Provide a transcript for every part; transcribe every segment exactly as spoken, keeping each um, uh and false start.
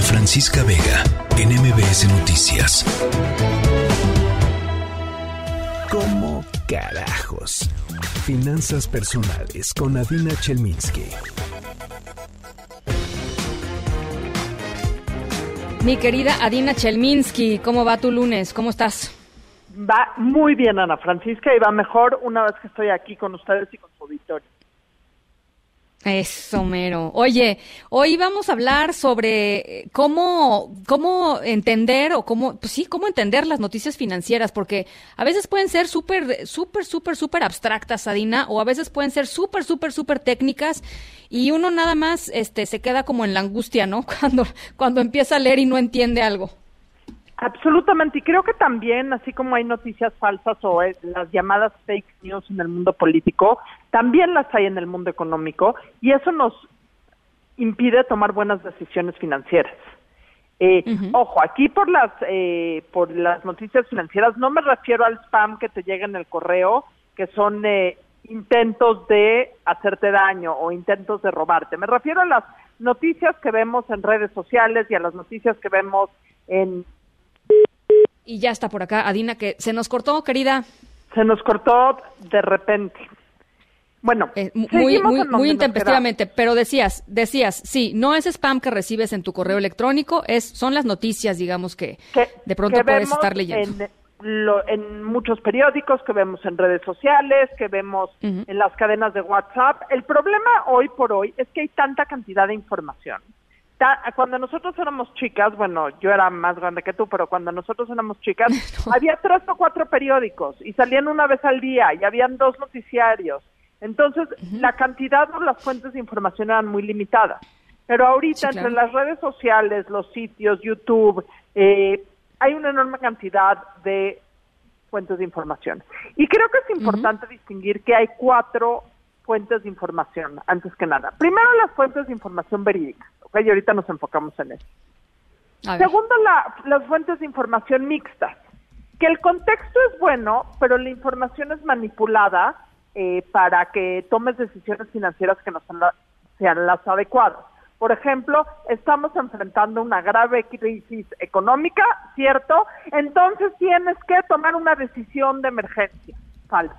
Francisca Vega, en M B S Noticias. ¿Cómo carajos? Finanzas personales con Adina Chelminsky. Mi querida Adina Chelminsky, ¿cómo va tu lunes? ¿Cómo estás? Va muy bien, Ana Francisca, y va mejor una vez que estoy aquí con ustedes y con su auditorio. Eso, mero. Oye, hoy vamos a hablar sobre cómo, cómo entender o cómo, pues sí, cómo entender las noticias financieras, porque a veces pueden ser súper, súper, súper, súper abstractas, Adina, o a veces pueden ser súper, súper, súper técnicas, y uno nada más, este, se queda como en la angustia, ¿no? Cuando, cuando empieza a leer y no entiende algo. Absolutamente, y creo que también, así como hay noticias falsas o eh, las llamadas fake news en el mundo político, también las hay en el mundo económico, y eso nos impide tomar buenas decisiones financieras. Eh, uh-huh. Ojo, aquí por las eh, por las noticias financieras no me refiero al spam que te llega en el correo, que son eh, intentos de hacerte daño o intentos de robarte. Me refiero a las noticias que vemos en redes sociales y a las noticias que vemos en... Y ya está por acá, Adina, que se nos cortó, querida. Se nos cortó de repente. Bueno, eh, muy muy muy intempestivamente, pero decías, decías, sí, no es spam que recibes en tu correo electrónico, es son las noticias, digamos, que, que de pronto que puedes estar leyendo. En, lo, en muchos periódicos, que vemos en redes sociales, que vemos uh-huh. en las cadenas de WhatsApp. El problema hoy por hoy es que hay tanta cantidad de información. Cuando nosotros éramos chicas, bueno, yo era más grande que tú, pero cuando nosotros éramos chicas, no. había tres o cuatro periódicos y salían una vez al día y habían dos noticiarios. Entonces, uh-huh. la cantidad o las fuentes de información eran muy limitadas. Pero ahorita, sí, entre claro. las redes sociales, los sitios, YouTube, eh, hay una enorme cantidad de fuentes de información. Y creo que es importante uh-huh. distinguir que hay cuatro fuentes de información, antes que nada. Primero, las fuentes de información verídicas. Okay, y ahorita nos enfocamos en eso. Segundo, la, las fuentes de información mixtas, que el contexto es bueno, pero la información es manipulada eh, para que tomes decisiones financieras que no sean, la, sean las adecuadas. Por ejemplo, estamos enfrentando una grave crisis económica, ¿cierto? Entonces tienes que tomar una decisión de emergencia. Falso.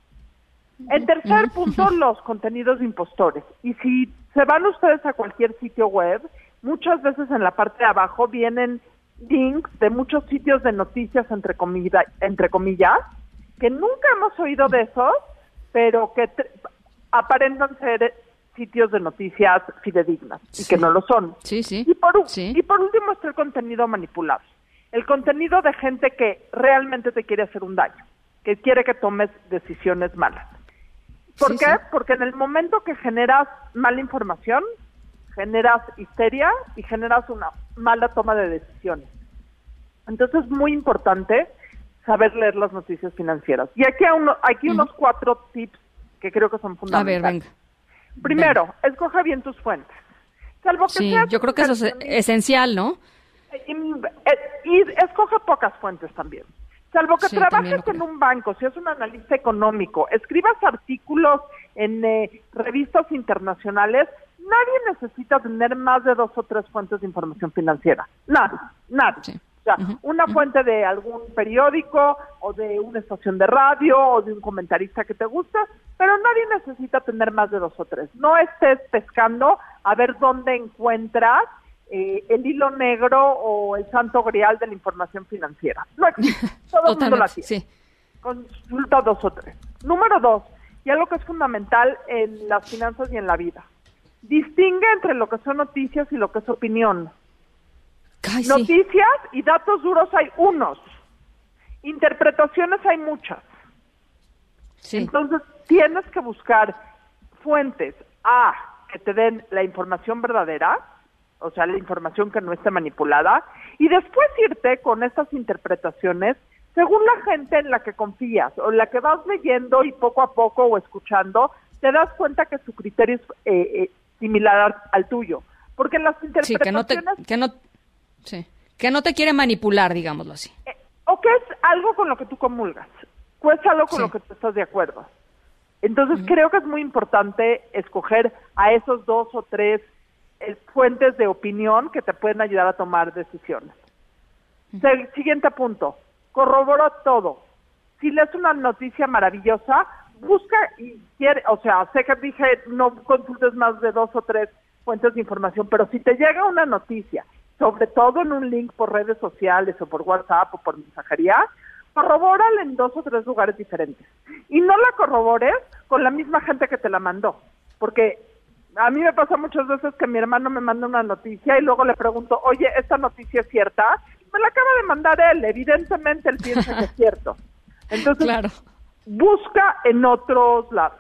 En tercer punto, los contenidos impostores. Y si se van ustedes a cualquier sitio web, muchas veces en la parte de abajo vienen links de muchos sitios de noticias, entre comillas, entre comillas que nunca hemos oído de esos, pero que t- aparentan ser sitios de noticias fidedignas, sí. y que no lo son. Sí, sí. Y por, sí. y por último está el contenido manipulado. El contenido de gente que realmente te quiere hacer un daño, que quiere que tomes decisiones malas. ¿Por sí, qué? Sí. Porque en el momento que generas mala información, generas histeria y generas una mala toma de decisiones. Entonces es muy importante saber leer las noticias financieras. Y aquí, uno, aquí uh-huh. unos cuatro tips que creo que son fundamentales. A ver, venga. Primero, venga. escoge bien tus fuentes. Salvo que sí, seas yo creo que eso es esencial, ¿no? Y, y escoge pocas fuentes también. Salvo que sí, trabajes en un banco, si es un analista económico, escribas artículos en eh, revistas internacionales, nadie necesita tener más de dos o tres fuentes de información financiera. Nada, nada. Sí. O sea, uh-huh. una uh-huh. fuente de algún periódico o de una estación de radio o de un comentarista que te gusta, pero nadie necesita tener más de dos o tres. No estés pescando a ver dónde encuentras Eh, el hilo negro o el santo grial de la información financiera. No existe, todo el mundo la tiene. Sí. Consulta dos o tres. Número dos, y algo que es fundamental en las finanzas y en la vida, distingue entre lo que son noticias y lo que es opinión. Ay, noticias sí. y datos duros hay unos, interpretaciones hay muchas. Sí. Entonces tienes que buscar fuentes A, que te den la información verdadera, o sea, la información que no esté manipulada, y después irte con estas interpretaciones según la gente en la que confías, o la que vas leyendo y poco a poco o escuchando, te das cuenta que su criterio es eh, eh, similar al, al tuyo. Porque las interpretaciones... Sí, que no te, que no, sí, que no te quiere manipular, digámoslo así. Eh, o que es algo con lo que tú comulgas, o es algo con sí. lo que tú estás de acuerdo. Entonces, uh-huh. creo que es muy importante escoger a esos dos o tres eh, fuentes de opinión que te pueden ayudar a tomar decisiones. Uh-huh. El siguiente punto, corrobora todo. Si lees una noticia maravillosa, busca y quiere, o sea, sé que dije no consultes más de dos o tres fuentes de información, pero si te llega una noticia, sobre todo en un link por redes sociales o por WhatsApp o por mensajería, corrobórala en dos o tres lugares diferentes. Y no la corrobores con la misma gente que te la mandó, porque a mí me pasa muchas veces que mi hermano me manda una noticia y luego le pregunto, oye, ¿esta noticia es cierta? Me la acaba de mandar él, evidentemente él piensa que es cierto. Entonces, claro. Busca en otros lados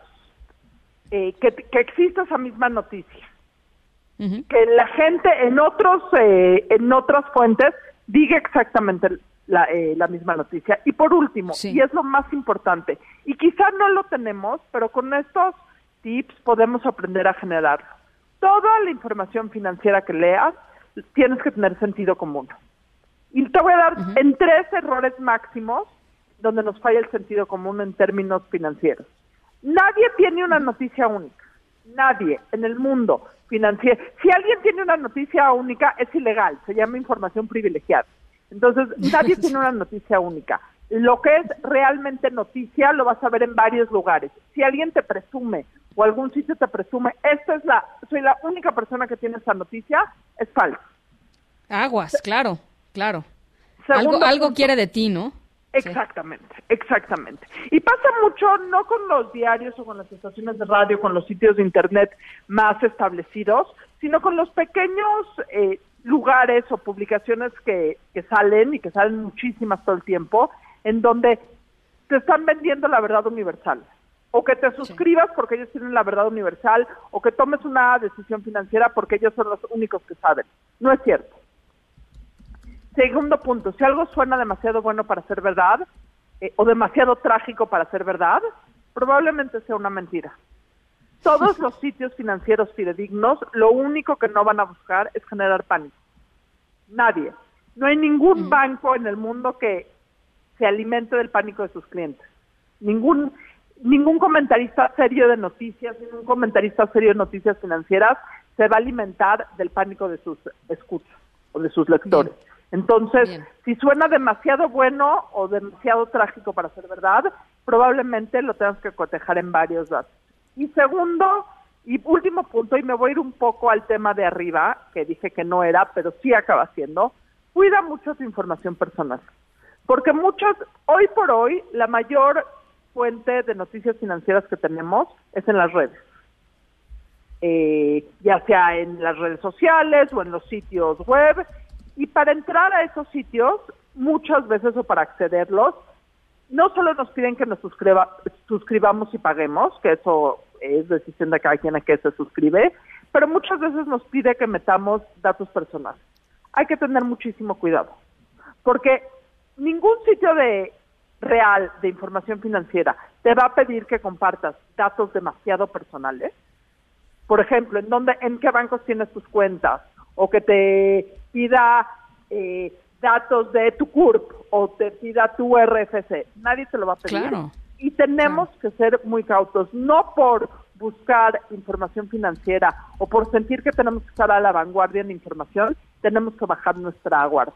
eh, que, que exista esa misma noticia. Uh-huh. Que la gente en otros eh, en otras fuentes diga exactamente la, eh, la misma noticia. Y por último, sí. y es lo más importante, y quizá no lo tenemos, pero con estos tips podemos aprender a generarlo. Toda la información financiera que leas, tienes que tener sentido común. Y te voy a dar uh-huh. en tres errores máximos donde nos falla el sentido común en términos financieros. Nadie tiene una noticia única. Nadie en el mundo financiero. Si alguien tiene una noticia única, es ilegal. Se llama información privilegiada. Entonces, nadie tiene una noticia única. Lo que es realmente noticia lo vas a ver en varios lugares. Si alguien te presume o algún sitio te presume, esta es la, soy la única persona que tiene esa noticia, es falso. Aguas, claro, claro. Algo, algo quiere de ti, ¿no? Exactamente, sí. exactamente. Y pasa mucho, no con los diarios o con las estaciones de radio, con los sitios de internet más establecidos, sino con los pequeños eh, lugares o publicaciones que, que salen, y que salen muchísimas todo el tiempo, en donde te están vendiendo la verdad universal. O que te suscribas sí. porque ellos tienen la verdad universal, o que tomes una decisión financiera porque ellos son los únicos que saben. No es cierto. Segundo punto, si algo suena demasiado bueno para ser verdad, eh, o demasiado trágico para ser verdad, probablemente sea una mentira. Todos los sitios financieros fidedignos, lo único que no van a buscar es generar pánico. Nadie. No hay ningún mm. banco en el mundo que se alimente del pánico de sus clientes. Ningún, ningún comentarista serio de noticias, ningún comentarista serio de noticias financieras se va a alimentar del pánico de sus escuchas o de sus lectores. Bien. Entonces, Bien. si suena demasiado bueno o demasiado trágico para ser verdad, probablemente lo tengas que cotejar en varios datos. Y segundo y último punto, y me voy a ir un poco al tema de arriba, que dije que no era, pero sí acaba siendo, cuida mucho tu información personal. Porque muchos, hoy por hoy, la mayor fuente de noticias financieras que tenemos es en las redes. Eh, ya sea en las redes sociales o en los sitios web. Y para entrar a esos sitios, muchas veces o para accederlos, no solo nos piden que nos suscriba, suscribamos y paguemos, que eso es decisión de cada quien a que se suscribe, pero muchas veces nos pide que metamos datos personales. Hay que tener muchísimo cuidado, porque ningún sitio de real de información financiera te va a pedir que compartas datos demasiado personales. Por ejemplo, en dónde, en qué bancos tienes tus cuentas, o que te pida eh, datos de tu C U R P o te pida tu R F C. Nadie te lo va a pedir. Claro. Y tenemos claro. que ser muy cautos, no por buscar información financiera o por sentir que tenemos que estar a la vanguardia en información, tenemos que bajar nuestra guardia.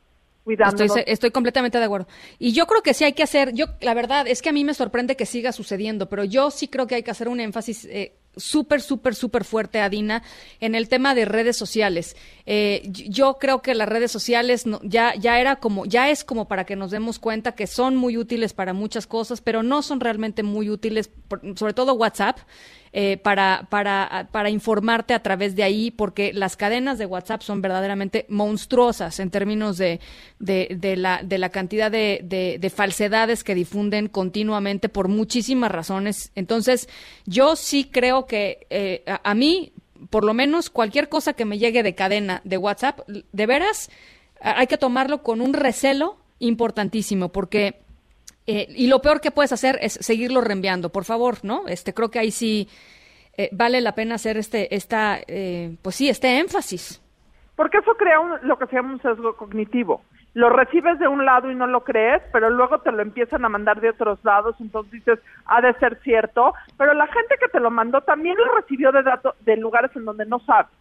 Estoy, estoy completamente de acuerdo. Y yo creo que sí hay que hacer, yo la verdad es que a mí me sorprende que siga sucediendo, pero yo sí creo que hay que hacer un énfasis eh, súper, súper, súper fuerte, Adina, en el tema de redes sociales. Eh, yo creo que las redes sociales no, ya, ya era como, ya es como para que nos demos cuenta que son muy útiles para muchas cosas, pero no son realmente muy útiles, por, sobre todo WhatsApp. Eh, para, para, para informarte a través de ahí, porque las cadenas de WhatsApp son verdaderamente monstruosas en términos de, de, de, la, de la cantidad de, de, de falsedades que difunden continuamente por muchísimas razones. Entonces, yo sí creo que eh, a, a mí, por lo menos, cualquier cosa que me llegue de cadena de WhatsApp, de veras, hay que tomarlo con un recelo importantísimo, porque... Eh, y lo peor que puedes hacer es seguirlo reenviando, por favor, ¿no? Este, creo que ahí sí eh, vale la pena hacer este, esta, eh, pues sí, este énfasis. Porque eso crea un, lo que se llama un sesgo cognitivo. Lo recibes de un lado y no lo crees, pero luego te lo empiezan a mandar de otros lados, entonces dices, ha de ser cierto, pero la gente que te lo mandó también lo recibió de datos, de lugares en donde no sabe.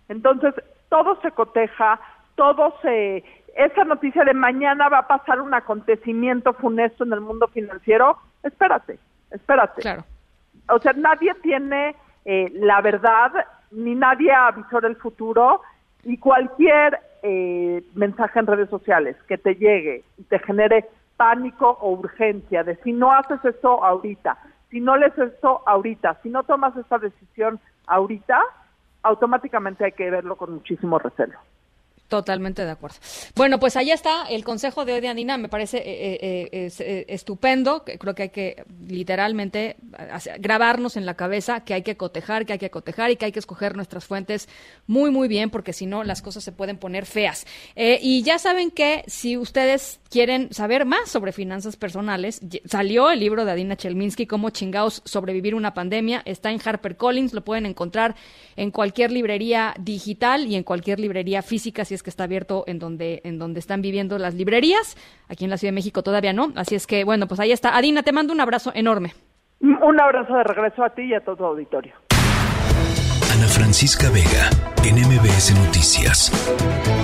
Entonces, todo se coteja, todo se... Esa noticia de mañana va a pasar un acontecimiento funesto en el mundo financiero, espérate, espérate. Claro. O sea, nadie tiene eh, la verdad, ni nadie avisora el futuro, y cualquier eh, mensaje en redes sociales que te llegue y te genere pánico o urgencia de si no haces esto ahorita, si no lees esto ahorita, si no tomas esta decisión ahorita, automáticamente hay que verlo con muchísimo recelo. Totalmente de acuerdo. Bueno, pues ahí está el consejo de hoy de Adina, me parece eh, eh, es, eh, estupendo. Creo que hay que literalmente hacer, grabarnos en la cabeza que hay que cotejar, que hay que cotejar y que hay que escoger nuestras fuentes muy, muy bien, porque si no las cosas se pueden poner feas. Eh, y ya saben que si ustedes quieren saber más sobre finanzas personales, salió el libro de Adina Chelminsky, Cómo chingaos sobrevivir una pandemia, está en HarperCollins, lo pueden encontrar en cualquier librería digital y en cualquier librería física, si es que está abierto en donde en donde están viviendo las librerías. Aquí en la Ciudad de México todavía no, así es que, bueno, pues ahí está. Adina, te mando un abrazo enorme. Un abrazo de regreso a ti y a todo tu auditorio. Ana Francisca Vega, en M B S Noticias.